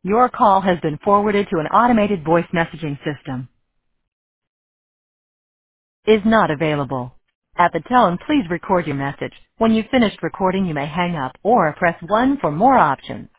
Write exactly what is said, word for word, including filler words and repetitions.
Your call has been forwarded to an automated voice messaging system. Is not available. At the tone, please record your message. When you've finished recording, you may hang up or press one for more options.